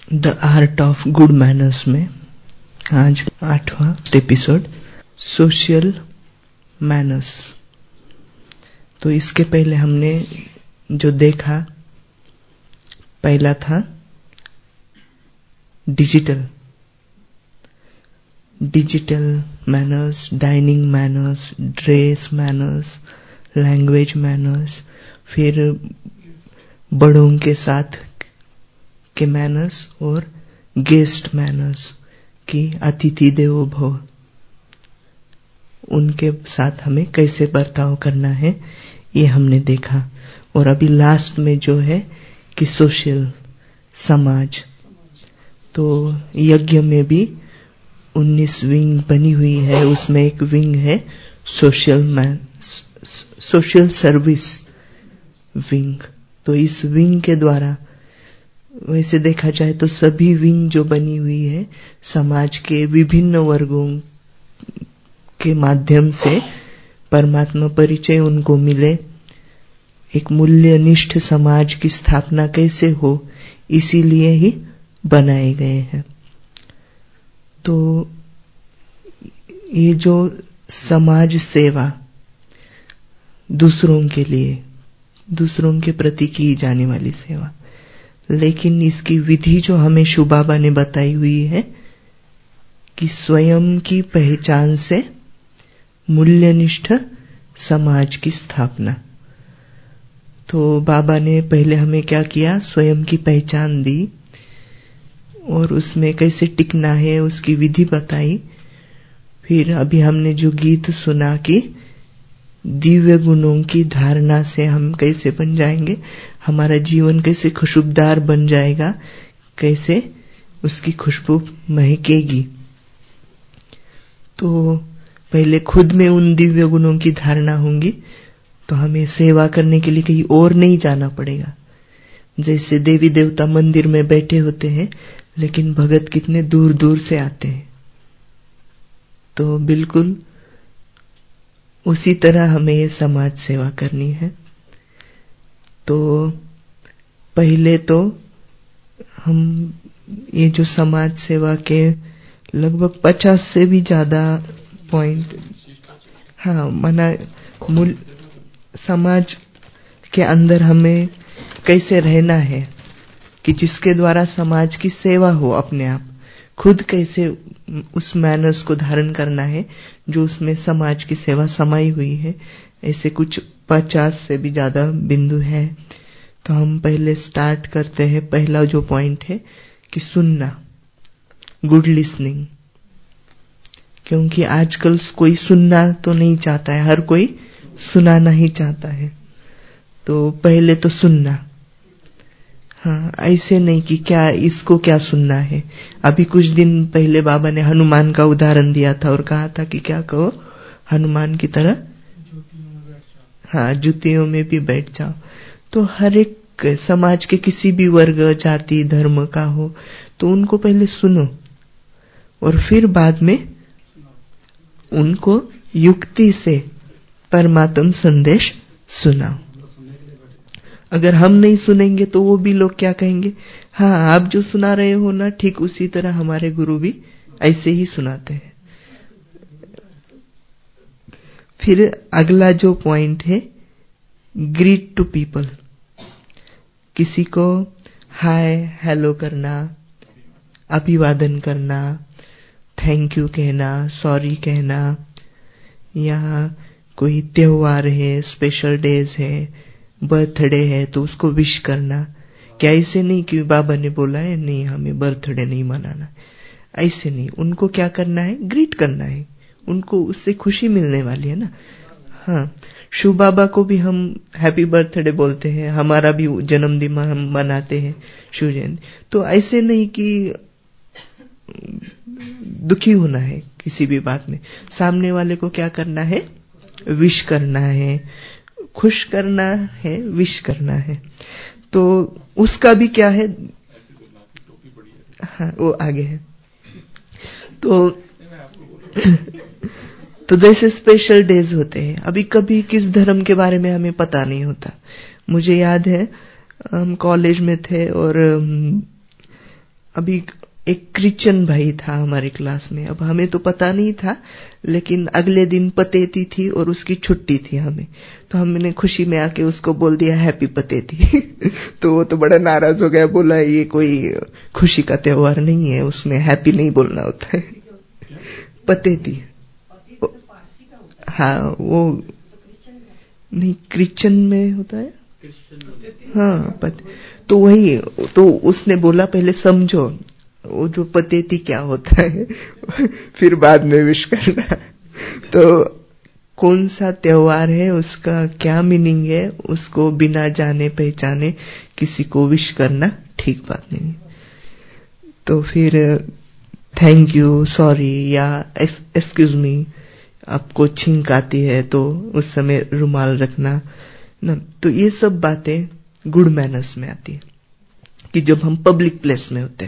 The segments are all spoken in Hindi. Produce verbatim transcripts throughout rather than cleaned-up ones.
The art of good manners में आज आठवां एपिसोड सोशल मैनर्स। तो इसके पहले हमने जो देखा, पहला था digital digital manners, dining manners, dress manners, language manners, फिर बड़ों के साथ के मैनर्स और गेस्ट मैनर्स की अतिथि देवो भव, उनके साथ हमें कैसे बर्ताव करना है ये हमने देखा। और अभी लास्ट में जो है कि सोशल समाज, तो यज्ञ में भी उन्नीस विंग बनी हुई है, उसमें एक विंग है social man social service wing. तो इस विंग के द्वारा वैसे देखा जाए तो सभी विंग जो बनी हुई है समाज के विभिन्न वर्गों के माध्यम से परमात्मा परिचय उनको मिले, एक मूल्यनिष्ठ समाज की स्थापना कैसे हो, इसीलिए ही बनाए गए हैं। तो ये जो समाज सेवा दूसरों के लिए, दूसरों के प्रति की जाने वाली सेवा, लेकिन इसकी विधि जो हमें शिव बाबा ने बताई हुई है कि स्वयं की पहचान से मूल्यनिष्ठ समाज की स्थापना। तो बाबा ने पहले हमें क्या किया, स्वयं की पहचान दी और उसमें कैसे टिकना है उसकी विधि बताई। फिर अभी हमने जो गीत सुना कि दिव्य गुणों की धारणा से हम कैसे बन जाएंगे, हमारा जीवन कैसे खुशबूदार बन जाएगा, कैसे उसकी खुशबू महकेगी। तो पहले खुद में उन दिव्य गुणों की धारणा होंगी तो हमें सेवा करने के लिए कहीं और नहीं जाना पड़ेगा। जैसे देवी देवता मंदिर में बैठे होते हैं लेकिन भगत कितने दूर दूर से आते हैं, तो बिल्कुल उसी तरह हमें ये समाज सेवा करनी है। तो पहले तो हम ये जो समाज सेवा के लगभग पचास से भी ज्यादा पॉइंट, हाँ मना मूल समाज के अंदर हमें कैसे रहना है कि जिसके द्वारा समाज की सेवा हो, अपने आप खुद कैसे उस मैनर्स को धारण करना है जो उसमें समाज की सेवा समाई हुई है। ऐसे कुछ पचास से भी ज्यादा बिंदु है। तो हम पहले स्टार्ट करते हैं। पहला जो पॉइंट है कि सुनना, गुड लिसनिंग, क्योंकि आजकल कोई सुनना तो नहीं चाहता है, हर कोई सुनाना ही चाहता है। तो पहले तो सुनना, हाँ ऐसे नहीं कि क्या इसको क्या सुनना है। अभी कुछ दिन पहले बाबा ने हनुमान का उदाहरण दिया था और कहा था कि क्या कहो, हनुमान की तरह हाँ जुतियों में भी बैठ जाओ। तो हर एक समाज के किसी भी वर्ग, जाति, धर्म का हो तो उनको पहले सुनो और फिर बाद में उनको युक्ति से परमात्म संदेश सुनाओ। अगर हम नहीं सुनेंगे तो वो भी लोग क्या कहेंगे, हाँ आप जो सुना रहे हो ना, ठीक उसी तरह हमारे गुरु भी ऐसे ही सुनाते हैं। फिर अगला जो पॉइंट है, ग्रीट टू पीपल, किसी को हाय हेलो करना, अभिवादन करना, थैंक यू कहना, सॉरी कहना, या कोई त्योहार है, स्पेशल डेज है, बर्थडे है तो उसको विश करना। क्या ऐसे नहीं कि बाबा ने बोला है नहीं हमें बर्थडे नहीं मनाना, ऐसे नहीं। उनको क्या करना है, ग्रीट करना है, उनको उससे खुशी मिलने वाली है ना। हाँ, शिव बाबा को भी हम हैप्पी बर्थडे बोलते हैं, हमारा भी जन्मदिन हम मनाते हैं, शिव जयंती। तो ऐसे नहीं कि दुखी होना है किसी भी बात में, सामने वाले को क्या करना है, विश करना है, खुश करना है, विश करना है। तो उसका भी क्या है, हाँ वो आगे है। तो तो जैसे स्पेशल डेज होते हैं, अभी कभी किस धर्म के बारे में हमें पता नहीं होता। मुझे याद है हम कॉलेज में थे और अभी एक क्रिश्चियन भाई था हमारे क्लास में, अब हमें तो पता नहीं था, लेकिन अगले दिन पतेती थी और उसकी छुट्टी थी हमें, तो हमने खुशी में आके उसको बोल दिया हैप्पी पतेती। तो वो तो बड़ा नाराज हो गया, बोला ये कोई खुशी का त्योहार नहीं है, उसमें हैप्पी नहीं बोलना होता है। पतेती, हाँ वो नहीं क्रिश्चियन में होता है, हाँ पत, तो वही तो उसने बोला पहले समझो वो जो पतेती क्या होता है, फिर बाद में विश करना। तो कौन सा त्योहार है, उसका क्या मीनिंग है, उसको बिना जाने पहचाने किसी को विश करना ठीक बात नहीं। तो फिर थैंक यू, सॉरी या एक्सक्यूज मी, आपको छींक आती है तो उस समय रुमाल रखना ना, तो ये सब बातें गुड मैनर्स में आती है कि जब हम पब्लिक प्लेस में होते हैं।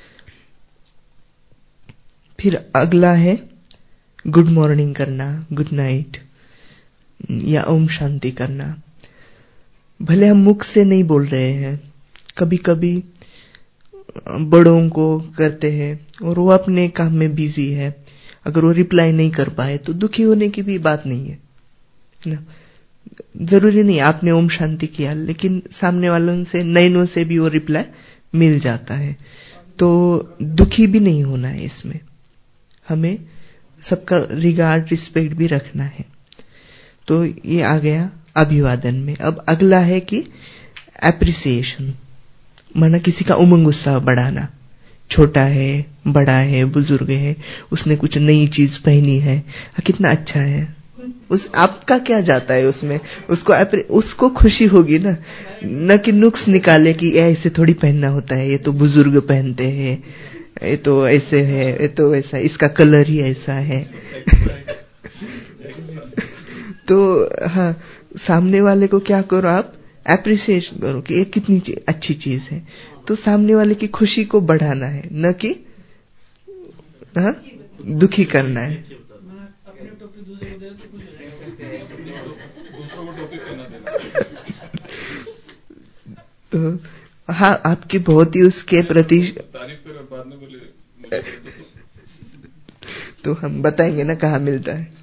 फिर अगला है गुड मॉर्निंग करना, गुड नाइट या ओम शांति करना। भले हम मुख से नहीं बोल रहे हैं, कभी कभी बड़ों को करते हैं और वो अपने काम में बिजी है, अगर वो रिप्लाई नहीं कर पाए तो दुखी होने की भी बात नहीं है ना। जरूरी नहीं आपने ओम शांति किया, लेकिन सामने वालों से नैनों से भी वो रिप्लाई मिल जाता है, तो दुखी भी नहीं होना है। इसमें हमें सबका रिगार्ड रिस्पेक्ट भी रखना है। तो ये आ गया अभिवादन में। अब अगला है कि एप्रिसिएशन, माना किसी का उमंग उत्साह बढ़ाना, छोटा है, बड़ा है, बुजुर्ग है, उसने कुछ नई चीज पहनी है, कितना अच्छा है, उस आपका क्या जाता है उसमें, उसको उसको खुशी होगी ना, न कि नुक्स निकाले कि ऐसे थोड़ी पहनना होता है, ये तो बुजुर्ग पहनते हैं, ये तो ऐसे है, ये तो ऐसा, इसका कलर ही ऐसा है। तो हाँ, सामने वाले को क्या करो आप, एप्रिसिएशन करो कि ये कितनी अच्छी चीज है, तो सामने वाले की खुशी को बढ़ाना है, न कि हाँ दुखी करना है। तो हाँ, आपकी बहुत ही उसके प्रति तारीफ करो, बाद में बोले तो हम बताएंगे ना कहाँ मिलता है।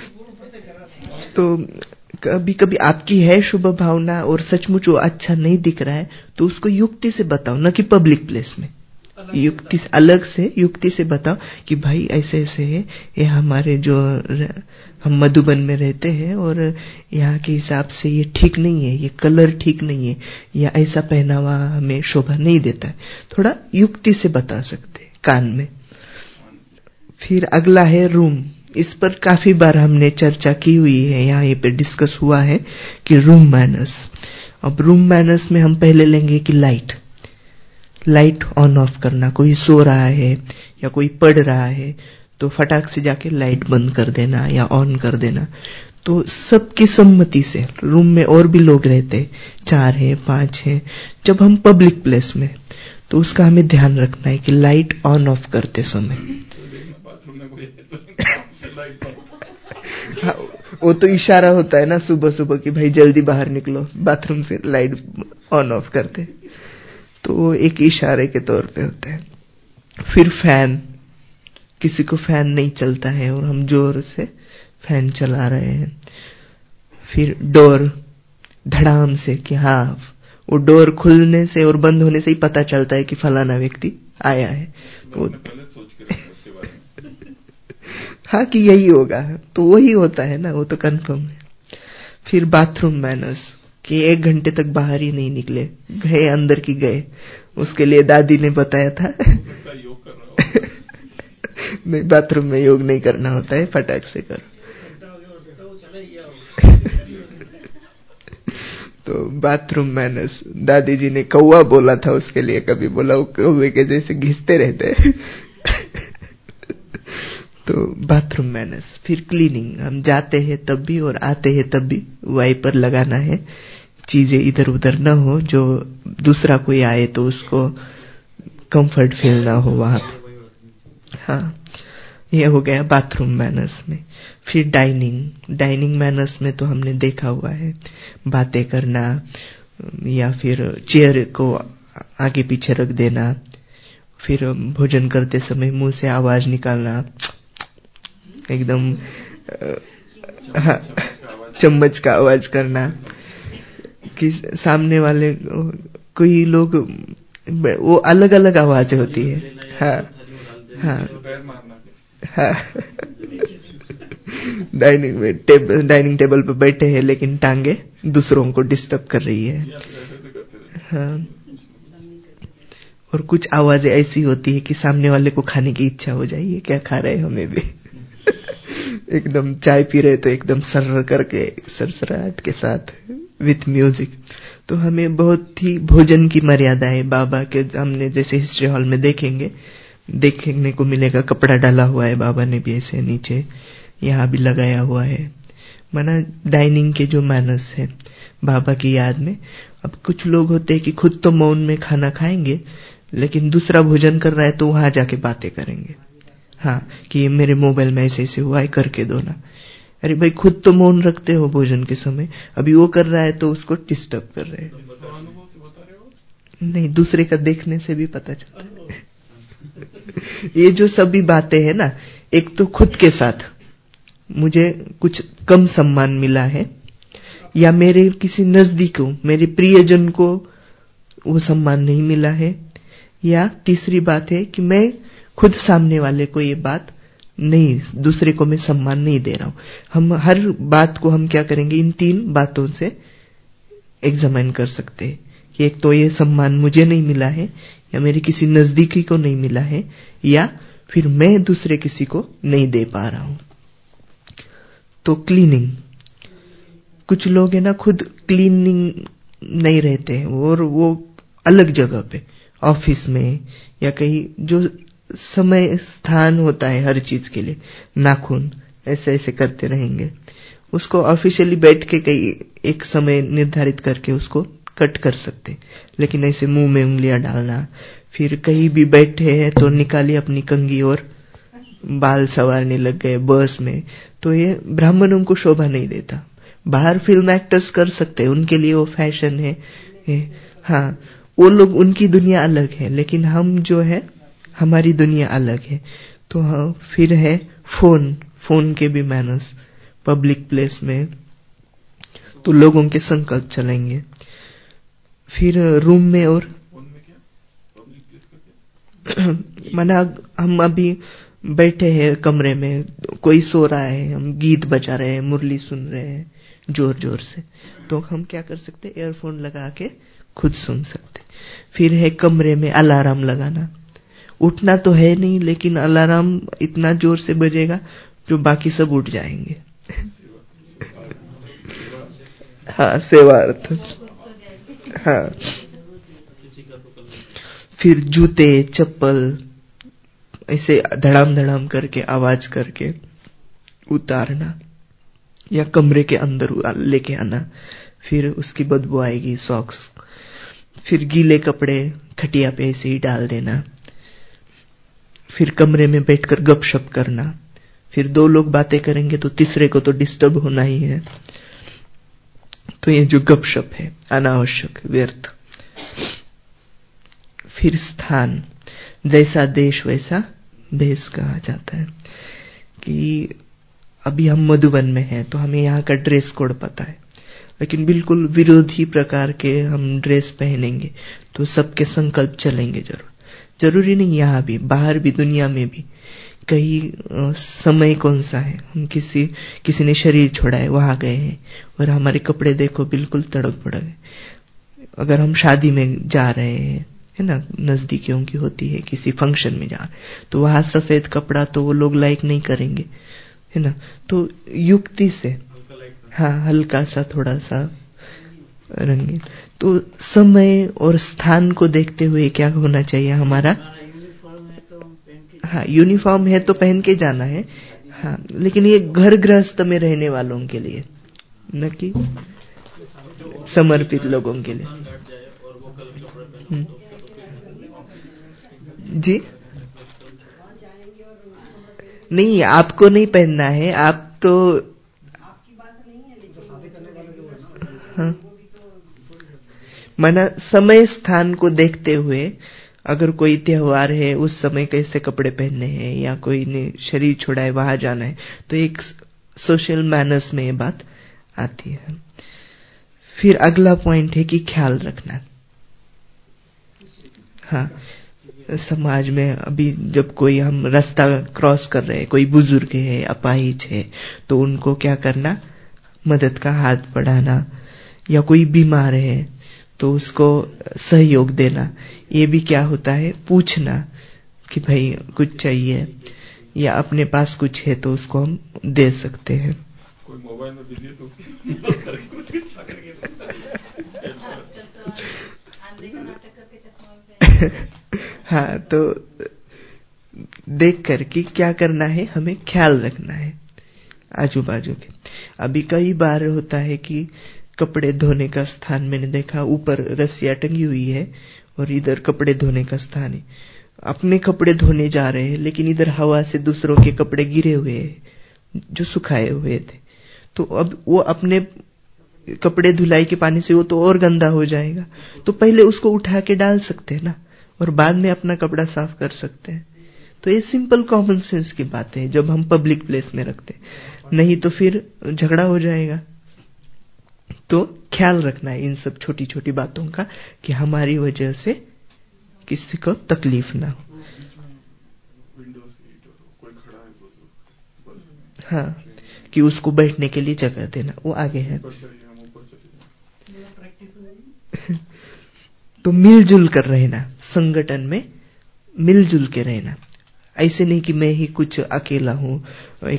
तो कभी कभी आपकी है शुभ भावना और सचमुच वो अच्छा नहीं दिख रहा है, तो उसको युक्ति से बताओ, न कि पब्लिक प्लेस में, युक्ति से, अलग से युक्ति से बताओ कि भाई ऐसे ऐसे है, ये हमारे जो हम मधुबन में रहते हैं और यहाँ के हिसाब से ये ठीक नहीं है, ये कलर ठीक नहीं है, या ऐसा पहनावा हमें शोभा नहीं देता है, थोड़ा युक्ति से बता सकते हैं कान में। फिर अगला है रूम। इस पर काफी बार हमने चर्चा की हुई है, यहाँ ये पे डिस्कस हुआ है कि रूम मैनर्स। अब रूम मैनर्स में हम पहले लेंगे कि लाइट लाइट ऑन ऑफ करना, कोई सो रहा है या कोई पढ़ रहा है तो फटाक से जाके लाइट बंद कर देना या ऑन कर देना। तो सबकी सम्मति से, रूम में और भी लोग रहते, चार है, पांच है, जब हम पब्लिक प्लेस में, तो उसका हमें ध्यान रखना है कि लाइट ऑन ऑफ करते समय हाँ, वो तो इशारा होता है ना सुबह सुबह कि भाई जल्दी बाहर निकलो, बाथरूम से लाइट ऑन ऑफ करते, तो वो एक इशारे के तौर पे होता है। फिर फैन, किसी को फैन नहीं चलता है और हम जोर से फैन चला रहे हैं। फिर डोर, धड़ाम से कि हाँ, वो डोर खुलने से और बंद होने से ही पता चलता है कि फलाना व्यक्ति आया है, तो हाँ कि यही होगा, तो वही होता है ना, वो तो कंफर्म है। फिर बाथरूम मैनर्स कि एक घंटे तक बाहर ही नहीं निकले, गए अंदर की गए, उसके लिए दादी ने बताया था योग कर रहा नहीं, बाथरूम में योग नहीं करना होता है, फटाक से करो। तो बाथरूम मैनर्स, दादी जी ने कौवा बोला था उसके लिए, कभी बोला वो कौवे के जैसे घिसते रहते तो बाथरूम मैनर्स। फिर क्लीनिंग, हम जाते हैं तब भी और आते हैं तब भी वाइपर लगाना है, चीजें इधर उधर न हो, जो दूसरा कोई आए तो उसको कंफर्ट फील ना हो वहां पे। हाँ, ये हो गया बाथरूम मैनर्स में। फिर डाइनिंग, डाइनिंग मैनर्स में तो हमने देखा हुआ है, बातें करना या फिर चेयर को आगे पीछे रख देना, फिर भोजन करते समय मुंह से आवाज निकालना, एकदम हाँ, चम्मच का आवाज करना, कि सामने वाले कोई लोग वो अलग अलग आवाजें होती है। हाँ हाँ हाँ डाइनिंग में टेबल डाइनिंग टेबल पर बैठे हैं लेकिन टांगे दूसरों को डिस्टर्ब कर रही है। हाँ, और कुछ आवाजें ऐसी होती है कि सामने वाले को खाने की इच्छा हो जाए, क्या खा रहे हैं हमें भी एकदम चाय पी रहे तो एकदम सर्र करके सरसराहट के साथ विथ म्यूजिक। तो हमें बहुत ही भोजन की मर्यादा है। बाबा के हमने जैसे हिस्ट्री हॉल में देखेंगे देखने को मिलेगा, कपड़ा डाला हुआ है बाबा ने भी ऐसे नीचे, यहाँ भी लगाया हुआ है। माना डाइनिंग के जो मैनर्स है बाबा की याद में। अब कुछ लोग होते हैं कि खुद तो मौन में खाना खाएंगे लेकिन दूसरा भोजन कर रहा है तो वहां जाके बातें करेंगे। हाँ, कि ये मेरे मोबाइल में ऐसे ऐसे हुआ है, करके दो ना। अरे भाई, खुद तो मौन रखते हो भोजन के समय, अभी वो कर रहा है तो उसको डिस्टर्ब कर रहे हैं। नहीं, दूसरे का देखने से भी पता चलता है। ये जो सभी बातें हैं ना, एक तो खुद के साथ मुझे कुछ कम सम्मान मिला है, या मेरे किसी नजदीकों मेरे प्रियजन को वो सम्मान नहीं मिला है, या तीसरी बात है कि मैं खुद सामने वाले को ये बात नहीं, दूसरे को मैं सम्मान नहीं दे रहा हूं। हम हर बात को हम क्या करेंगे, इन तीन बातों से एग्जामिन कर सकते हैं कि एक तो ये सम्मान मुझे नहीं मिला है, या मेरे किसी नजदीकी को नहीं मिला है, या फिर मैं दूसरे किसी को नहीं दे पा रहा हूं। तो क्लीनिंग, कुछ लोग है ना खुद क्लीनिंग नहीं रहते हैं, और वो अलग जगह पे ऑफिस में या कहीं जो समय स्थान होता है हर चीज के लिए, नाखून ऐसे ऐसे करते रहेंगे, उसको ऑफिशियली बैठ के कहीं एक समय निर्धारित करके उसको कट कर सकते। लेकिन ऐसे मुंह में उंगलियां डालना, फिर कहीं भी बैठे हैं तो निकाली अपनी कंघी और बाल संवारने लग गए बस में, तो ये ब्राह्मणों को शोभा नहीं देता। बाहर फिल्म एक्टर्स कर सकते हैं, उनके लिए वो फैशन है, है। हाँ, वो लोग, उनकी दुनिया अलग है, लेकिन हम जो है हमारी दुनिया अलग है। तो हाँ, फिर है फोन फोन के भी मैनर्स पब्लिक प्लेस में, तो लोगों के संकल्प चलेंगे। फिर रूम में, और माना हम अभी बैठे हैं कमरे में, कोई सो रहा है, हम गीत बजा रहे हैं, मुरली सुन रहे हैं जोर जोर से, तो हम क्या कर सकते, ईयरफोन लगा के खुद सुन सकते। फिर है कमरे में अलार्म लगाना, उठना तो है नहीं लेकिन अलार्म इतना जोर से बजेगा जो बाकी सब उठ जाएंगे। हाँ, सेवार्थ। हाँ, फिर जूते चप्पल ऐसे धड़ाम धड़ाम करके आवाज करके उतारना या कमरे के अंदर लेके आना, फिर उसकी बदबू आएगी, सॉक्स। फिर गीले कपड़े खटिया पे ऐसे ही डाल देना। फिर कमरे में बैठकर गपशप करना, फिर दो लोग बातें करेंगे तो तीसरे को तो डिस्टर्ब होना ही है, तो ये जो गपशप है अनावश्यक, व्यर्थ। फिर स्थान, जैसा देश वैसा भेष कहा जाता है, कि अभी हम मधुबन में हैं तो हमें यहाँ का ड्रेस कोड पता है, लेकिन बिल्कुल विरोधी प्रकार के हम ड्रेस पहनेंगे तो सबके संकल्प चलेंगे जरूर। जरूरी नहीं, यहाँ भी, बाहर भी, दुनिया में भी कहीं समय कौन सा है, हम किसी किसी ने शरीर छोड़ा है, वहां गए हैं और हमारे कपड़े देखो बिल्कुल तड़क भड़क है। अगर हम शादी में जा रहे हैं, है ना, नजदीकियों की होती है, किसी फंक्शन में जा रहे, तो वहां सफेद कपड़ा तो वो लोग लाइक नहीं करेंगे, है ना। तो युक्ति से, हाँ, हल्का सा थोड़ा सा रंगीन, तो समय और स्थान को देखते हुए क्या होना चाहिए हमारा। हाँ, यूनिफॉर्म है तो पहन के जाना है, हाँ, लेकिन ये घर गृहस्थ में रहने वालों के लिए, न कि समर्पित लोगों के लिए। जी नहीं, आपको नहीं पहनना है, आप तो हाँ, माना समय स्थान को देखते हुए अगर कोई त्योहार है उस समय कैसे कपड़े पहनने हैं, या कोई ने शरीर छोड़ा है वहां जाना है, तो एक सोशल मैनर्स में ये बात आती है। फिर अगला पॉइंट है कि ख्याल रखना। हाँ, समाज में अभी जब कोई हम रास्ता क्रॉस कर रहे हैं, कोई बुजुर्ग है, अपाहिज है, तो उनको क्या करना, मदद का हाथ बढ़ाना, या कोई बीमार है तो उसको सहयोग देना। ये भी क्या होता है, पूछना कि भाई कुछ चाहिए, या अपने पास कुछ है तो उसको हम दे सकते हैं। कोई मोबाइल में बिजी तो हाँ, तो देख कर कि क्या करना है, हमें ख्याल रखना है आजू बाजू के। अभी कई बार होता है कि कपड़े धोने का स्थान मैंने देखा, ऊपर रस्सियां टंगी हुई है और इधर कपड़े धोने का स्थान है। अपने कपड़े धोने जा रहे हैं, लेकिन इधर हवा से दूसरों के कपड़े गिरे हुए हैं जो सुखाए हुए थे। तो अब वो अपने कपड़े धुलाई के पानी से वो तो और गंदा हो जाएगा, तो पहले उसको उठा के डाल सकते हैं ना, और बाद में अपना कपड़ा साफ कर सकते हैं। तो ये सिंपल कॉमन सेंस की बातें हैं जब हम पब्लिक प्लेस में रखते हैं, नहीं तो फिर झगड़ा हो जाएगा। तो ख्याल रखना है इन सब छोटी छोटी बातों का कि हमारी वजह से किसी को तकलीफ ना हो। हाँ, कि उसको बैठने के लिए जगह देना, वो आगे है। तो मिलजुल कर रहना, संगठन में मिलजुल के रहना। ऐसे नहीं कि मैं ही कुछ अकेला हूं, एक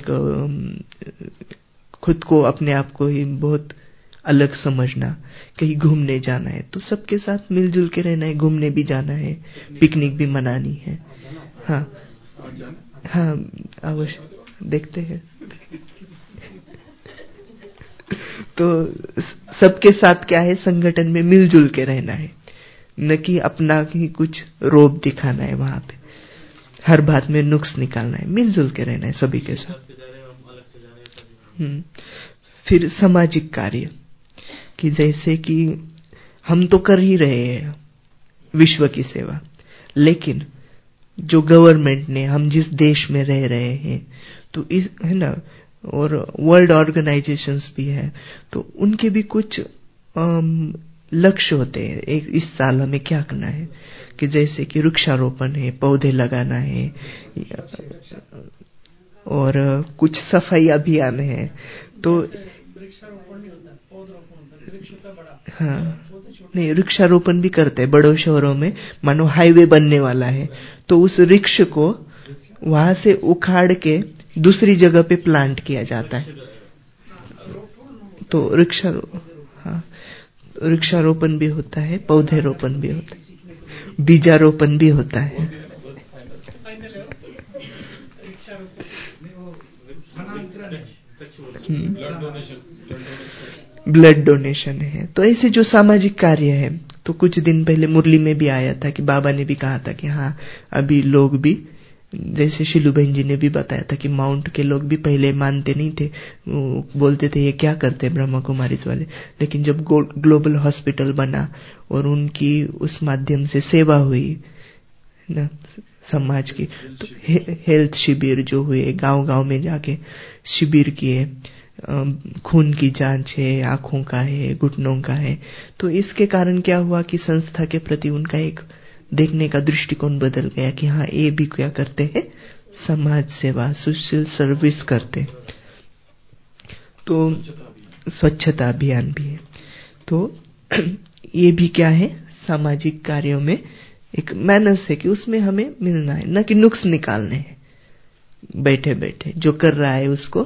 खुद को अपने आप को ही बहुत अलग समझना। कहीं घूमने जाना है तो सबके साथ मिलजुल के रहना है, घूमने भी जाना है, पिकनिक भी मनानी है। हाँ हाँ, अवश्य देखते हैं। तो सबके साथ क्या है, संगठन में मिलजुल के रहना है, न कि अपना ही कुछ रोब दिखाना है वहां पे, हर बात में नुक्स निकालना है। मिलजुल के रहना है सभी के साथ। हम्म फिर सामाजिक कार्य, कि जैसे कि हम तो कर ही रहे हैं विश्व की सेवा, लेकिन जो गवर्नमेंट ने, हम जिस देश में रह रहे हैं, तो इस है ना, और वर्ल्ड ऑर्गेनाइजेशंस भी है, तो उनके भी कुछ लक्ष्य होते हैं। एक इस साल हमें क्या करना है, कि जैसे कि वृक्षारोपण है, पौधे लगाना है, और कुछ सफाई अभियान है। तो हाँ, नहीं, वृक्षारोपण भी करते हैं बड़ों शहरों में। मानो हाईवे बनने वाला है तो उस वृक्ष को वहां से उखाड़ के दूसरी जगह पे प्लांट किया जाता है। तो वृक्षारोपण, हाँ, वृक्षारोपण भी होता है, पौधे रोपण भी होता है, बीजारोपण भी होता है। ब्लड डोनेशन है। तो ऐसे जो सामाजिक कार्य है, तो कुछ दिन पहले मुरली में भी आया था कि बाबा ने भी कहा था कि हाँ, अभी लोग भी, जैसे शिलू बहन जी ने भी बताया था कि माउंट के लोग भी पहले मानते नहीं थे, बोलते थे ये क्या करते हैं ब्रह्मा कुमारीज वाले, लेकिन जब ग्लोबल हॉस्पिटल बना और उनकी उस माध्यम से सेवा हुई ना समाज की, तो हे, हेल्थ शिविर जो हुए, गांव गांव में जाके शिविर किए, खून की जांच है, आंखों का है, घुटनों का है। तो इसके कारण क्या हुआ कि संस्था के प्रति उनका एक देखने का दृष्टिकोण बदल गया कि हाँ, ये भी क्या करते हैं, समाज सेवा, सोशल सर्विस करते। तो स्वच्छता अभियान भी है। तो ये भी क्या है, सामाजिक कार्यों में एक मैनर्स है कि उसमें हमें मिलना है, न कि नुक्स निकालने हैं बैठे बैठे। जो कर रहा है उसको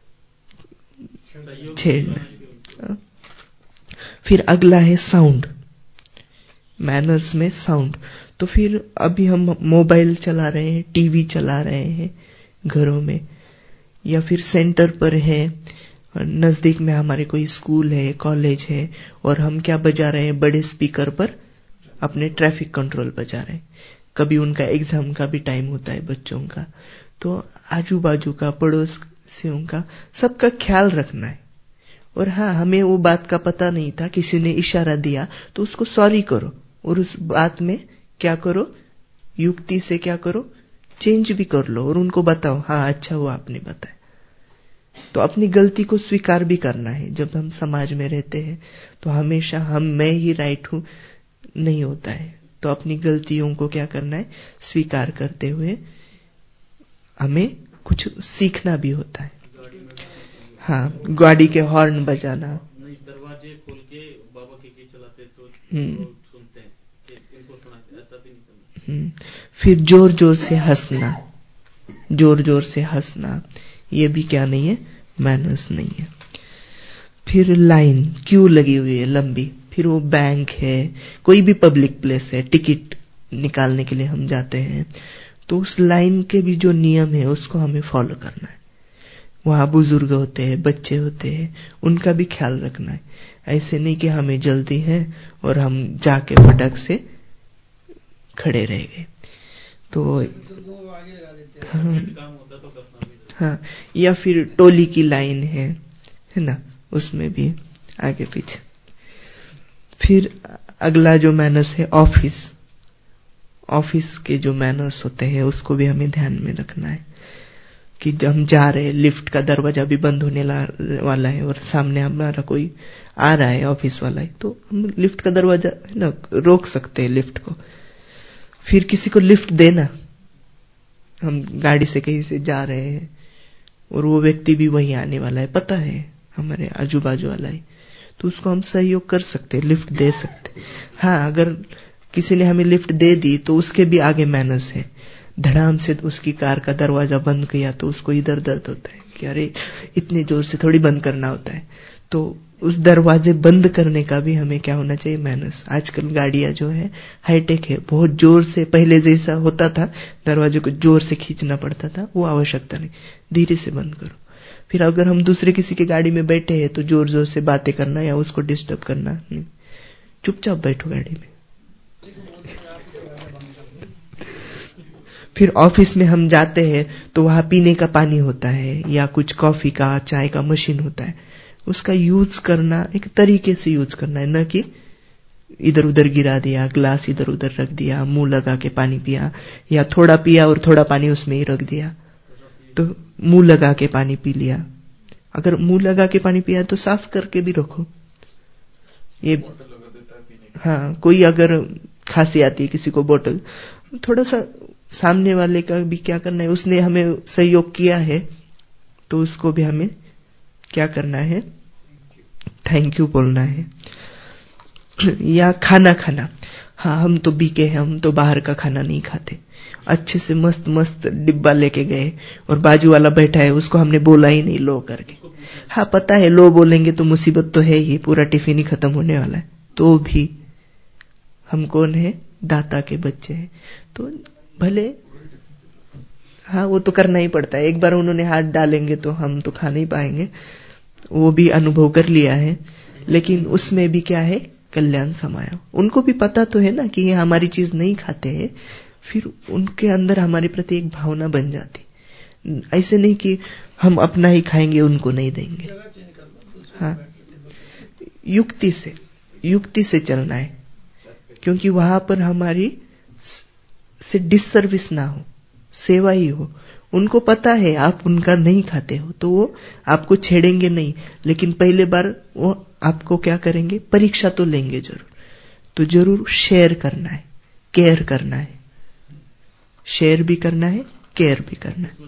छेड़ना। फिर अगला है साउंड, मैनर्स में साउंड। तो फिर अभी हम मोबाइल चला रहे हैं, टीवी चला रहे हैं घरों में, या फिर सेंटर पर है, नजदीक में हमारे कोई स्कूल है, कॉलेज है, और हम क्या बजा रहे हैं, बड़े स्पीकर पर अपने ट्रैफिक कंट्रोल बजा रहे हैं। कभी उनका एग्जाम का भी टाइम होता है बच्चों का, तो आजू बाजू का, पड़ोसियों का, सबका ख्याल रखना है। और हाँ, हमें वो बात का पता नहीं था, किसी ने इशारा दिया तो उसको सॉरी करो, और उस बात में क्या करो, युक्ति से क्या करो, चेंज भी कर लो और उनको बताओ, हाँ अच्छा हुआ आपने बताया। तो अपनी गलती को स्वीकार भी करना है। जब हम समाज में रहते हैं तो हमेशा हम मैं ही राइट हूं नहीं होता है, तो अपनी गलतियों को क्या करना है, स्वीकार करते हुए हमें कुछ सीखना भी होता है। हाँ, गाड़ी के हॉर्न बजाना, नहीं दरवाजे खोल के बाबा के की चलाते तो लोग सुनते हैं कि इनको सुनाते, ऐसा भी नहीं करना। फिर जोर जोर से हंसना, जोर जोर से हंसना ये भी क्या नहीं है, मैनर्स नहीं है। फिर लाइन क्यू लगी हुई है लंबी, फिर वो बैंक है, कोई भी पब्लिक प्लेस है, टिकट निकालने के लिए हम जाते हैं, तो उस लाइन के भी जो नियम है उसको हमें फॉलो करना है। वहां बुजुर्ग होते हैं, बच्चे होते हैं, उनका भी ख्याल रखना है। ऐसे नहीं कि हमें जल्दी है और हम जाके फटक से खड़े रह गए। तो हाँ, हाँ, या फिर टोली की लाइन है है ना, उसमें भी आगे पीछे। फिर अगला जो मैनर्स है ऑफिस, ऑफिस के जो मैनर्स होते हैं उसको भी हमें ध्यान में रखना है कि जब हम जा रहे हैं, लिफ्ट का दरवाजा भी बंद होने वाला है और सामने हमारा कोई आ रहा है ऑफिस वाला है, तो हम लिफ्ट का दरवाजा है ना रोक सकते हैं लिफ्ट को। फिर किसी को लिफ्ट देना, हम गाड़ी से कहीं से जा रहे हैं और वो व्यक्ति भी वही आने वाला है, पता है हमारे आजू बाजू वाला है, तो उसको हम सहयोग कर सकते हैं, लिफ्ट दे सकते हैं। हाँ, अगर किसी ने हमें लिफ्ट दे दी तो उसके भी आगे मैनर्स है। धड़ाम से उसकी कार का दरवाजा बंद किया तो उसको इधर दर्द होता है कि अरे इतने जोर से थोड़ी बंद करना होता है, तो उस दरवाजे बंद करने का भी हमें क्या होना चाहिए, मैनर्स। आजकल गाड़ियां जो है हाईटेक है, बहुत जोर से पहले जैसा होता था दरवाजे को जोर से खींचना पड़ता था, वो आवश्यकता नहीं, धीरे से बंद करो। फिर अगर हम दूसरे किसी की गाड़ी में बैठे हैं तो जोर जोर से बातें करना या उसको डिस्टर्ब करना नहीं, चुपचाप बैठो गाड़ी में। फिर ऑफिस में हम जाते हैं तो वहां पीने का पानी होता है या कुछ कॉफी का चाय का मशीन होता है, उसका यूज करना एक तरीके से यूज करना है, न कि इधर उधर गिरा दिया, ग्लास इधर उधर रख दिया, मुंह लगा के पानी पिया, या थोड़ा पिया और थोड़ा पानी उसमें ही रख दिया, तो मुंह लगा के पानी पी लिया। अगर मुंह लगा के पानी पिया तो साफ करके भी रखो। ये हाँ, कोई अगर खांसी आती है किसी को, बोतल थोड़ा सा सामने वाले का भी क्या करना है, उसने हमें सहयोग किया है तो उसको भी हमें क्या करना है, थैंक यू बोलना है। या खाना खाना, हाँ हम तो बीके हैं, हम तो बाहर का खाना नहीं खाते, अच्छे से मस्त मस्त डिब्बा लेके गए और बाजू वाला बैठा है उसको हमने बोला ही नहीं लो करके, हाँ पता है लो बोलेंगे तो मुसीबत तो है ही, पूरा टिफिन ही खत्म होने वाला है, तो भी हम कौन है, दाता के बच्चे हैं, तो भले हाँ वो तो करना ही पड़ता है। एक बार उन्होंने हाथ डालेंगे तो हम तो खा नहीं पाएंगे, वो भी अनुभव कर लिया है, लेकिन उसमें भी क्या है, कल्याण समाया। उनको भी पता तो है ना कि ये हमारी चीज नहीं खाते हैं, फिर उनके अंदर हमारे प्रति एक भावना बन जाती। ऐसे नहीं कि हम अपना ही खाएंगे उनको नहीं देंगे। हाँ, युक्ति से युक्ति से चलना है, क्योंकि वहां पर हमारी से डिससर्विस ना हो, सेवा ही हो। उनको पता है आप उनका नहीं खाते हो तो वो आपको छेड़ेंगे नहीं, लेकिन पहले बार वो आपको क्या करेंगे, परीक्षा तो लेंगे जरूर। तो जरूर शेयर करना है, केयर करना है, शेयर भी करना है, केयर भी करना है।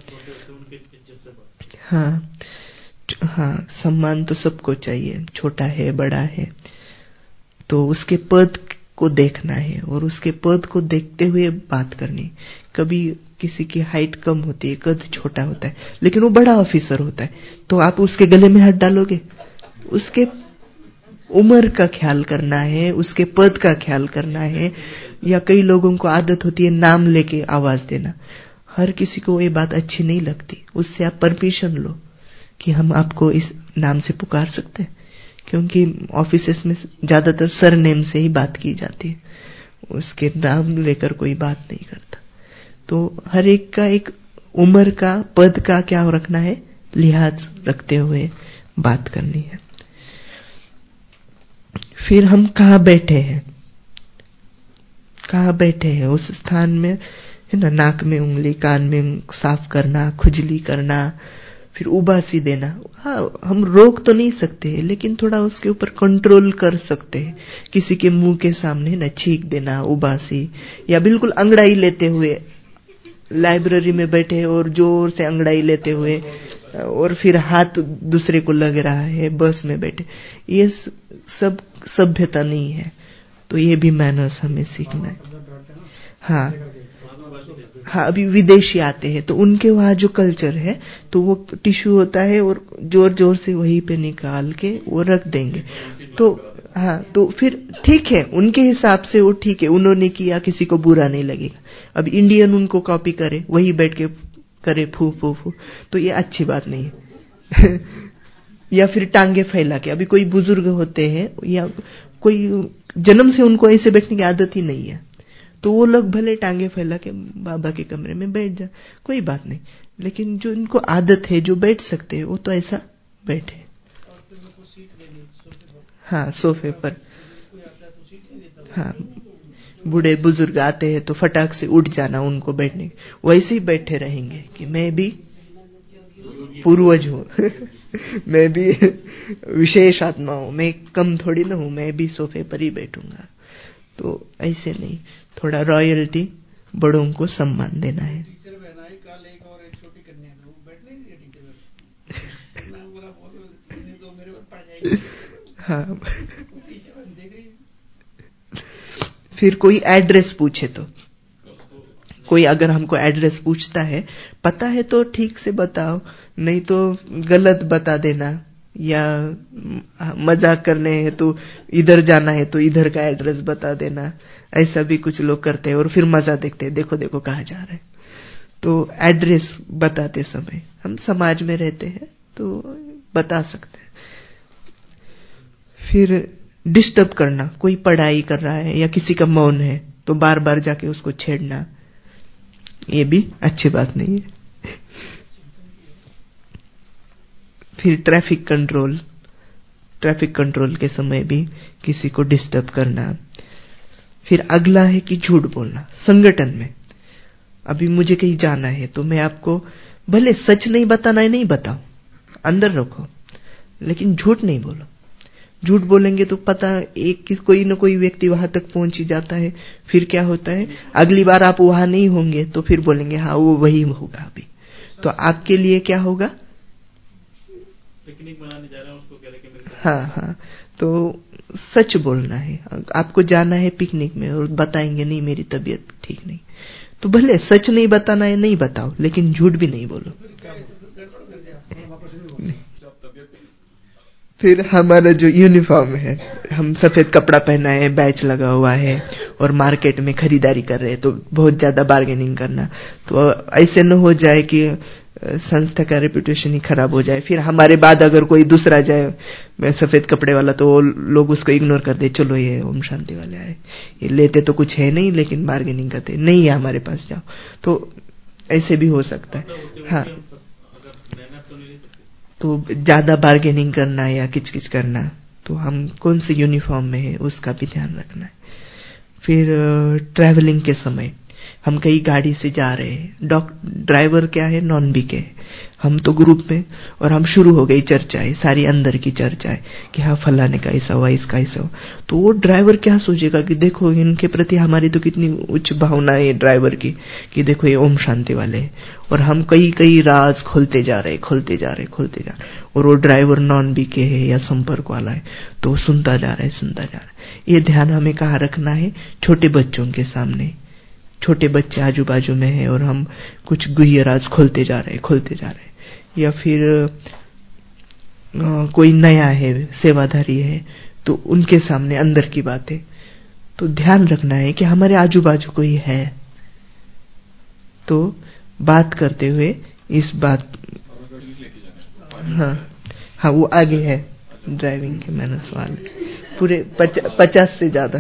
हाँ हाँ, सम्मान तो सबको चाहिए, छोटा है बड़ा है, तो उसके पद को देखना है और उसके पद को देखते हुए बात करनी। कभी किसी की हाइट कम होती है, कद छोटा होता है, लेकिन वो बड़ा ऑफिसर होता है, तो आप उसके गले में हाथ डालोगे? उसके उम्र का ख्याल करना है, उसके पद का ख्याल करना है। या कई लोगों को आदत होती है नाम लेके आवाज देना, हर किसी को ये बात अच्छी नहीं लगती, उससे आप परमिशन लो कि हम आपको इस नाम से पुकार सकते हैं, क्योंकि ऑफिसेस में ज्यादातर सरनेम से ही बात की जाती है, उसके नाम लेकर कोई बात नहीं करता। तो हर एक का एक उम्र का, पद का क्या रखना है, लिहाज रखते हुए बात करनी है। फिर हम कहां बैठे हैं, कहाँ बैठे हैं उस स्थान में, है ना, नाक में उंगली, कान में साफ करना, खुजली करना, फिर उबासी देना। हाँ, हम रोक तो नहीं सकते लेकिन थोड़ा उसके ऊपर कंट्रोल कर सकते हैं। किसी के मुंह के सामने ना छींक देना, उबासी, या बिल्कुल अंगड़ाई लेते हुए लाइब्रेरी में बैठे और जोर से अंगड़ाई लेते हुए, और फिर हाथ दूसरे को लग रहा है, बस में बैठे, ये सब सभ्यता नहीं है। तो ये भी मैनर्स हमें सीखना है। हाँ हाँ, अभी विदेशी आते हैं तो उनके वहाँ जो कल्चर है, तो वो टिश्यू होता है और जोर जोर से वहीं पे निकाल के वो रख देंगे। तो हाँ, तो फिर ठीक है, उनके हिसाब से वो ठीक है, उन्होंने किया, किसी को बुरा नहीं लगेगा। अब इंडियन उनको कॉपी करे, वही बैठ के करे फू फू फू, तो ये अच्छी बात नहीं है। या फिर टांगे फैला के, अभी कोई बुजुर्ग होते हैं या कोई जन्म से उनको ऐसे बैठने की आदत ही नहीं है, तो वो लोग भले टांगे फैला के बाबा के कमरे में बैठ जाए, कोई बात नहीं। लेकिन जो इनको आदत है, जो बैठ सकते हैं, वो तो ऐसा बैठे। हाँ, सोफे पर। हाँ, बूढ़े बुजुर्ग आते हैं तो फटाक से उठ जाना उनको बैठने, वैसे ही बैठे रहेंगे कि मैं भी पूर्वज हूँ। मैं भी विशेष आत्मा हूँ, मैं कम थोड़ी ना हूँ, मैं भी सोफे पर ही बैठूंगा। तो ऐसे नहीं, थोड़ा रॉयल्टी, बड़ों को सम्मान देना है। टीचर बहना है, कल एक और एक छोटी कन्या है, वो बैठ नहीं रही टीचर पर, मैं बोला बोलो नहीं तो मेरे पर पड़ जाएगी। हाँ, टीचर बहन देख रही है। फिर कोई एड्रेस पूछे तो, कोई अगर हमको एड्रेस पूछता है, पता है तो ठीक से बताओ, नहीं तो गलत बता देना, या मजाक करने है तो इधर जाना है तो इधर का एड्रेस बता देना। ऐसा भी कुछ लोग करते हैं और फिर मजा देखते हैं, देखो देखो कहाँ जा रहे हैं। तो एड्रेस बताते समय, हम समाज में रहते हैं तो बता सकते हैं। फिर डिस्टर्ब करना, कोई पढ़ाई कर रहा है या किसी का मौन है तो बार बार जाके उसको छेड़ना, ये भी अच्छी बात नहीं है। फिर ट्रैफिक कंट्रोल, ट्रैफिक कंट्रोल के समय भी किसी को डिस्टर्ब करना। फिर अगला है कि झूठ बोलना संगठन में। अभी मुझे कहीं जाना है तो मैं आपको भले सच नहीं बताना है, नहीं बताओ, अंदर रखो, लेकिन झूठ नहीं बोलो। झूठ बोलेंगे तो पता एक कि कोई न कोई व्यक्ति वहां तक पहुंच ही जाता है। फिर क्या होता है, अगली बार आप वहां नहीं होंगे तो फिर बोलेंगे हाँ वो वही होगा अभी, तो आपके लिए क्या होगा, पिकनिक मनाने जा रहे हैं उसको कह रहे कि मिलते हैं। हाँ हाँ, तो सच बोलना है। आपको जाना है पिकनिक में और बताएंगे नहीं मेरी तबीयत ठीक नहीं, तो भले सच नहीं बताना है, नहीं बताओ, लेकिन झूठ भी नहीं बोलो। फिर हमारा जो यूनिफॉर्म है, हम सफेद कपड़ा पहना है, बैच लगा हुआ है और मार्केट में खरीदारी कर रहे हैं, तो बहुत ज्यादा बार्गेनिंग करना, तो ऐसे न हो जाए कि संस्था का रेपुटेशन ही खराब हो जाए। फिर हमारे बाद अगर कोई दूसरा जाए सफेद कपड़े वाला तो लोग उसको इग्नोर कर दे, चलो ये ओम शांति वाले आए, ये लेते तो कुछ है नहीं लेकिन बार्गेनिंग करते नहीं है हमारे पास, जाओ। तो ऐसे भी हो सकता है। हाँ, तो ज्यादा बार्गेनिंग करना या किचकिच करना, तो हम कौन से यूनिफॉर्म में है उसका भी ध्यान रखना है। फिर ट्रैवलिंग के समय हम कहीं गाड़ी से जा रहे हैं, ड्राइवर क्या है, नॉन बीके, हम तो ग्रुप में, और हम शुरू हो गई चर्चाएं, सारी अंदर की चर्चाएं कि हाँ फलाने का ऐसा हुआ, इसका ऐसा हुआ, तो वो ड्राइवर क्या सोचेगा कि देखो इनके प्रति हमारी तो कितनी उच्च भावना है ड्राइवर की, कि देखो ये ओम शांति वाले हैं, और हम कई कई राज खोलते जा रहे खोलते जा रहे खोलते जा रहे और वो ड्राइवर नॉन बीके है या संपर्क वाला है, तो सुनता जा रहा है सुनता जा रहा है। ये ध्यान हमें कहाँ रखना है, छोटे बच्चों के सामने, छोटे बच्चे आजू बाजू में है और हम कुछ गुह्य राज खोलते जा रहे खोलते जा रहे या फिर आ, कोई नया है, सेवाधारी है, तो उनके सामने अंदर की बातें, तो ध्यान रखना है कि हमारे आजू बाजू कोई है, तो बात करते हुए इस बात, हाँ हाँ वो आगे है ड्राइविंग के मैनर्स वाले पूरे पच, पचास से ज्यादा,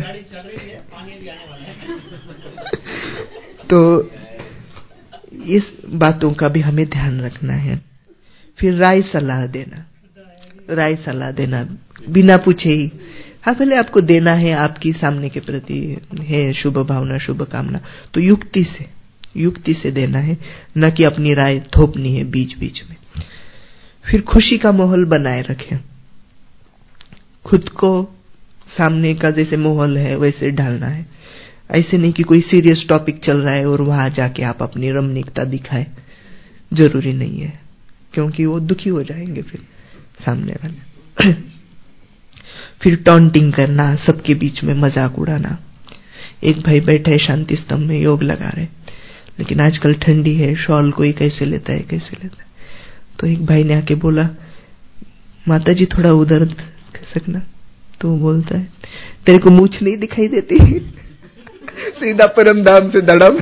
तो इस बातों का भी हमें ध्यान रखना है। फिर राय सलाह देना, राय सलाह देना बिना पूछे ही, हाँ, भले आपको देना है, आपकी सामने के प्रति है शुभ भावना, शुभ कामना, तो युक्ति से युक्ति से देना है, न कि अपनी राय थोपनी है बीच बीच में। फिर खुशी का माहौल बनाए रखें, खुद को सामने का जैसे माहौल है वैसे ढालना है। ऐसे नहीं कि कोई सीरियस टॉपिक चल रहा है और वहां जाके आप अपनी रमणीकता दिखाए, जरूरी नहीं है, क्योंकि वो दुखी हो जाएंगे फिर सामने वाले। फिर टॉन्टिंग करना, सबके बीच में मजाक उड़ाना। एक भाई बैठे है शांति स्तंभ में योग लगा रहे, लेकिन आजकल ठंडी है, शॉल कोई कैसे लेता है कैसे लेता है। तो एक भाई ने आके बोला, माता जी थोड़ा उधर कर सकना। तो वो बोलता है, तेरे को मूछ नहीं दिखाई देती? सीधा परम धाम से धड़म।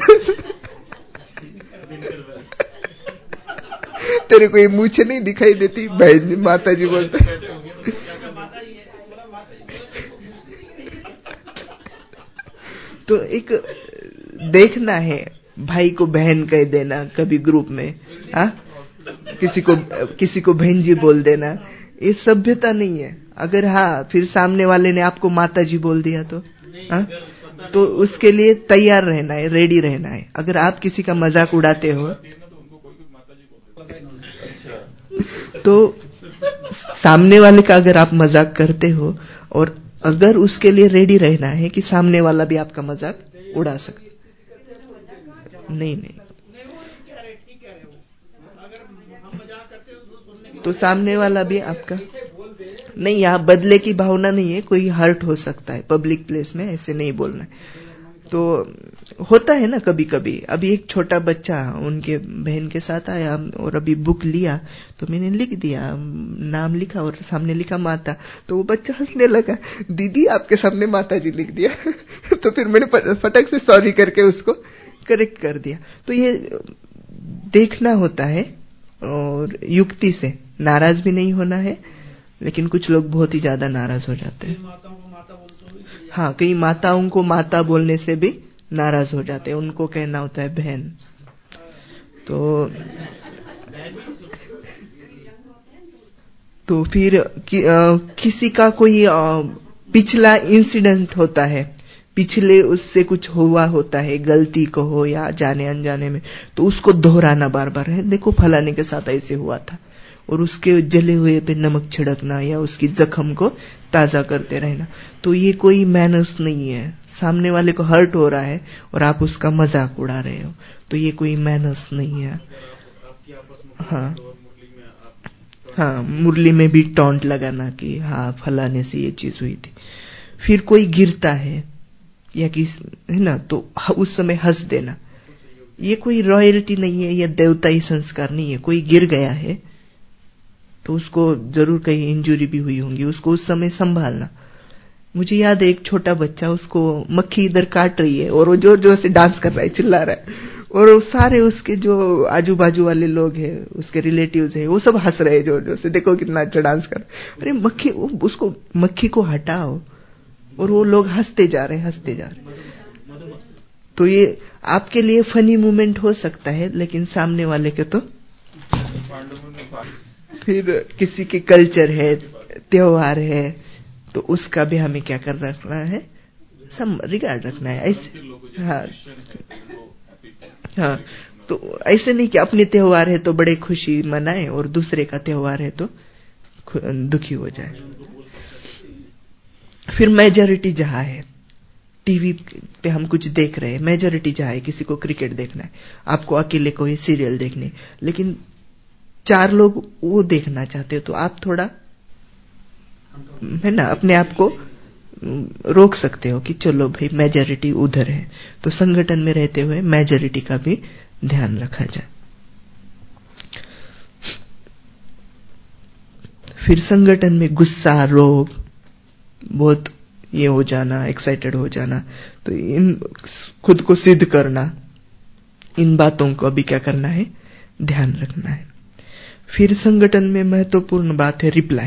तेरे को ये मूछ नहीं दिखाई देती? भाई माता जी बोलता है। तो एक देखना है, भाई को बहन कह देना कभी ग्रुप में, हाँ, किसी को किसी को बहन जी बोल देना, ये सभ्यता नहीं है। अगर हाँ फिर सामने वाले ने आपको माता जी बोल दिया तो हाँ, तो उसके लिए तैयार रहना है, रेडी रहना है। अगर आप किसी का मजाक उड़ाते हो तो सामने वाले का अगर आप मजाक करते हो, और अगर उसके लिए रेडी रहना है कि सामने वाला भी आपका मजाक उड़ा सकता, नहीं नहीं तो सामने वाला भी आपका नहीं, यहाँ बदले की भावना नहीं है, कोई हर्ट हो सकता है पब्लिक प्लेस में, ऐसे नहीं बोलना है। तो होता है ना कभी कभी। अभी एक छोटा बच्चा उनके बहन के साथ आया और अभी बुक लिया, तो मैंने लिख दिया, नाम लिखा और सामने लिखा माता। तो वो बच्चा हंसने लगा, दीदी आपके सामने माता जी लिख दिया। तो फिर मैंने फटक से सॉरी करके उसको करेक्ट कर दिया। तो ये देखना होता है और युक्ति से, नाराज भी नहीं होना है, लेकिन कुछ लोग बहुत ही ज्यादा नाराज हो जाते हैं। हाँ, कई माताओं को माता बोलने से भी नाराज हो जाते हैं, उनको कहना होता है बहन। तो तो फिर कि, आ, किसी का कोई आ, पिछला इंसिडेंट होता है, पिछले उससे कुछ हुआ होता है, गलती को हो या जाने अनजाने में, तो उसको दोहराना बार बार है, देखो फलाने के साथ ऐसे हुआ था, और उसके जले हुए पे नमक छिड़कना या उसकी जख्म को ताजा करते रहना। तो ये कोई मैनर्स नहीं है। सामने वाले को हर्ट हो रहा है और आप उसका मजाक उड़ा रहे हो, तो ये कोई मैनर्स नहीं है। हाँ हाँ, मुरली में भी टॉन्ट लगाना कि हाँ फलाने से ये चीज हुई थी। फिर कोई गिरता है या किस है ना, तो उस समय हंस देना। ये कोई रॉयल्टी नहीं है, ये देवताई संस्कार नहीं है। कोई गिर गया है तो उसको जरूर कहीं इंजुरी भी हुई होंगी, उसको उस समय संभालना। मुझे याद है एक छोटा बच्चा, उसको मक्खी इधर काट रही है और वो जोर जोर से डांस कर रहा है, चिल्ला रहा है, और वो सारे उसके जो आजू बाजू वाले लोग हैं, उसके रिलेटिव्स हैं, वो सब हंस रहे हैं जोर जोर से, देखो कितना अच्छा डांस कर। अरे मक्खी, उसको मक्खी को हटाओ, और वो लोग हंसते जा रहे हंसते जा रहे। तो ये आपके लिए फनी मोमेंट हो सकता है, लेकिन सामने वाले के तो। फिर किसी के कल्चर है, त्योहार है, तो उसका भी हमें क्या कर रखना है, सम रिगार्ड रखना है। ऐसे हाँ हाँ, तो ऐसे नहीं कि अपने त्योहार है तो बड़े खुशी मनाए और दूसरे का त्योहार है तो दुखी हो जाए। फिर मेजॉरिटी जहां है, टीवी पे हम कुछ देख रहे हैं, मेजॉरिटी जहां है, किसी को क्रिकेट देखना है, आपको अकेले कोई सीरियल देखने, लेकिन चार लोग वो देखना चाहते हो, तो आप थोड़ा है ना अपने आप को रोक सकते हो कि चलो भाई मेजॉरिटी उधर है, तो संगठन में रहते हुए मेजॉरिटी का भी ध्यान रखा जाए। फिर संगठन में गुस्सा, रोग, बहुत ये हो जाना, एक्साइटेड हो जाना, तो इन खुद को सिद्ध करना, इन बातों को अभी क्या करना है, ध्यान रखना है। फिर संगठन में महत्वपूर्ण बात है रिप्लाई,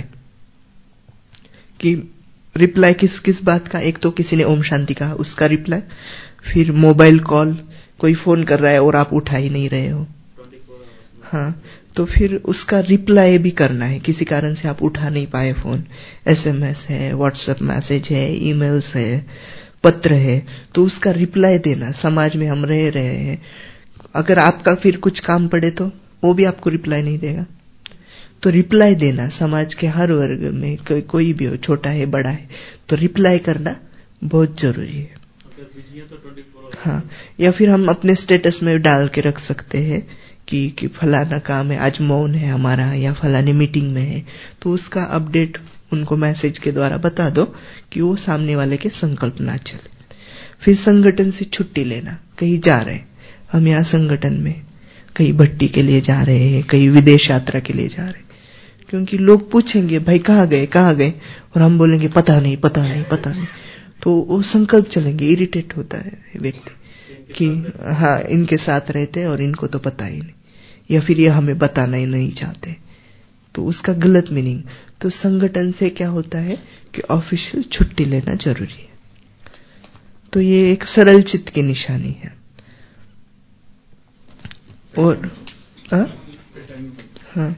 कि रिप्लाई किस किस बात का। एक तो किसी ने ओम शांति कहा, उसका रिप्लाई। फिर मोबाइल कॉल, कोई फोन कर रहा है और आप उठा ही नहीं रहे हो, हाँ, तो फिर उसका रिप्लाई भी करना है। किसी कारण से आप उठा नहीं पाए फोन, एसएमएस है, व्हाट्सएप मैसेज है, ईमेल्स है, पत्र है, तो उसका रिप्लाई देना। समाज में हम रह रहे हैं, अगर आपका फिर कुछ काम पड़े तो वो भी आपको रिप्लाई नहीं देगा, तो रिप्लाई देना। समाज के हर वर्ग में को, कोई भी हो, छोटा है बड़ा है, तो रिप्लाई करना बहुत जरूरी है। हाँ, या फिर हम अपने स्टेटस में डाल के रख सकते हैं कि कि फलाना काम है, आज मौन है हमारा, या फलानी मीटिंग में है, तो उसका अपडेट उनको मैसेज के द्वारा बता दो कि वो सामने वाले के संकल्प ना चले। फिर संगठन से छुट्टी लेना। कहीं जा रहे हैं हम, यहाँ संगठन में कहीं भट्टी के लिए जा रहे हैं, कहीं विदेश यात्रा के लिए जा रहे हैं, क्योंकि लोग पूछेंगे भाई कहाँ गए कहाँ गए, और हम बोलेंगे पता नहीं पता नहीं पता नहीं, तो वो संकल्प चलेंगे। इरिटेट होता है व्यक्ति कि हाँ इनके साथ रहते और इनको तो पता ही नहीं, या फिर ये हमें बताना ही नहीं चाहते, तो उसका गलत मीनिंग। तो संगठन से क्या होता है कि ऑफिशियल छुट्टी लेना जरूरी है। तो ये एक सरल चित्त की निशानी है। और हाँ हाँ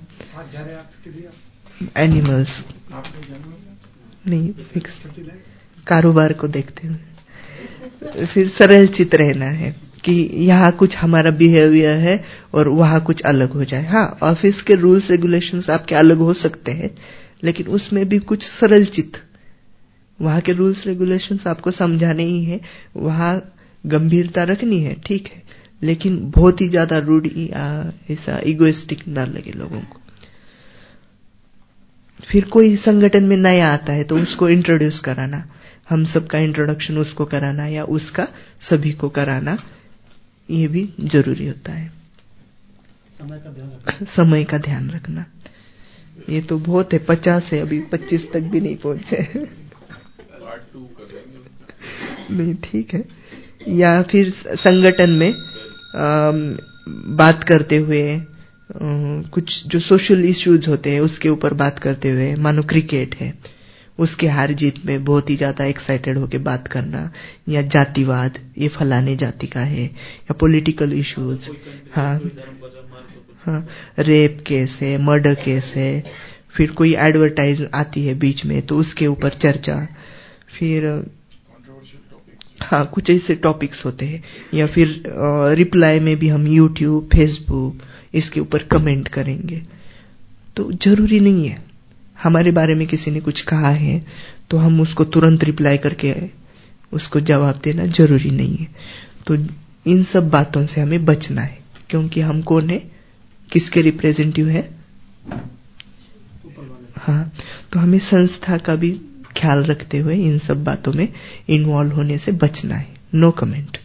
एनिमल्स नहीं, फिक्स कारोबार को देखते हुए फिर सरल चित्त रहना है कि यहाँ कुछ हमारा बिहेवियर है और वहाँ कुछ अलग हो जाए। हाँ, ऑफिस के रूल्स रेगुलेशंस आपके अलग हो सकते हैं, लेकिन उसमें भी कुछ सरल चित्त, वहाँ के रूल्स रेगुलेशंस आपको समझाने ही है, वहाँ गंभीरता रखनी है, ठीक है, लेकिन बहुत ही ज्यादा रूड ऐसा इगोइस्टिक ना लगे लोगों को। फिर कोई संगठन में नया आता है तो उसको इंट्रोड्यूस कराना, हम सबका इंट्रोडक्शन उसको कराना या उसका सभी को कराना, ये भी जरूरी होता है। समय का ध्यान रखना, समय का ध्यान रखना। ये तो बहुत है, पचास है, अभी पच्चीस तक भी नहीं पहुंचे। नहीं, ठीक है। या फिर संगठन में आ, बात करते हुए आ, कुछ जो सोशल इश्यूज होते हैं उसके ऊपर बात करते हुए, मानो क्रिकेट है, उसके हार जीत में बहुत ही ज्यादा एक्साइटेड होके बात करना, या जातिवाद, ये फलाने जाति का है, या पॉलिटिकल इश्यूज, हाँ हाँ, रेप केस है, मर्डर केस है, फिर कोई एडवर्टाइज आती है बीच में तो उसके ऊपर चर्चा, फिर हाँ कुछ ऐसे टॉपिक्स होते हैं। या फिर रिप्लाई में भी हम यूट्यूब, फेसबुक, इसके ऊपर कमेंट करेंगे। तो जरूरी नहीं है, हमारे बारे में किसी ने कुछ कहा है तो हम उसको तुरंत रिप्लाई करके उसको जवाब देना जरूरी नहीं है। तो इन सब बातों से हमें बचना है, क्योंकि हम कौन है, किसके रिप्रेजेंटेटिव है, हाँ, तो हमें संस्था का भी ख्याल रखते हुए इन सब बातों में इन्वॉल्व होने से बचना है। No comment.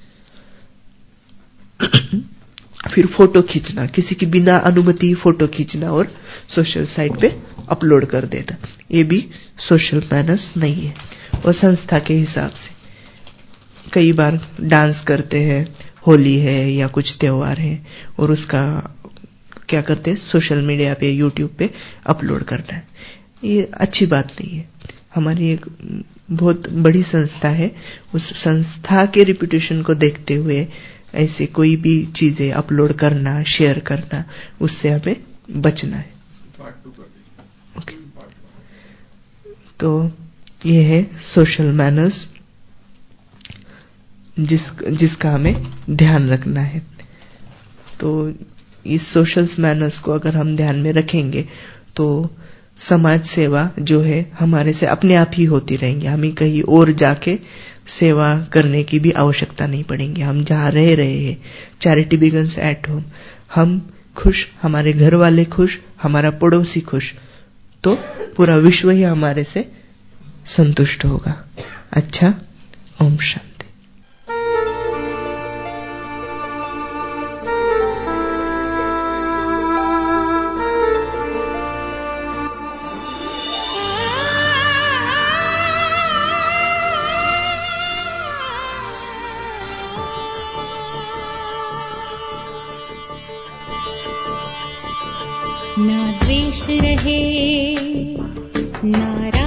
फिर फोटो खींचना, किसी की बिना अनुमति फोटो खींचना और सोशल साइट पे अपलोड कर देना, ये भी सोशल मैनर्स नहीं है। और संस्था के हिसाब से कई बार डांस करते हैं, होली है या कुछ त्योहार है, और उसका क्या करते हैं, सोशल मीडिया पे, यूट्यूब पे अपलोड करना है, ये अच्छी बात नहीं है। हमारी एक बहुत बड़ी संस्था है, उस संस्था के रिप्यूटेशन को देखते हुए ऐसे कोई भी चीजें अपलोड करना, शेयर करना, उससे हमें बचना है। ओके, तो ये है सोशल मैनर्स, जिस जिसका हमें ध्यान रखना है। तो इस सोशल मैनर्स को अगर हम ध्यान में रखेंगे तो समाज सेवा जो है हमारे से अपने आप ही होती रहेंगी, हमें कहीं और जाके सेवा करने की भी आवश्यकता नहीं पड़ेगी। हम जहाँ रह रहे हैं, चैरिटी बिगन्स एट होम, हम खुश, हमारे घर वाले खुश, हमारा पड़ोसी खुश, तो पूरा विश्व ही हमारे से संतुष्ट होगा। अच्छा, ओम शांति। ना द्वेष रहे, ना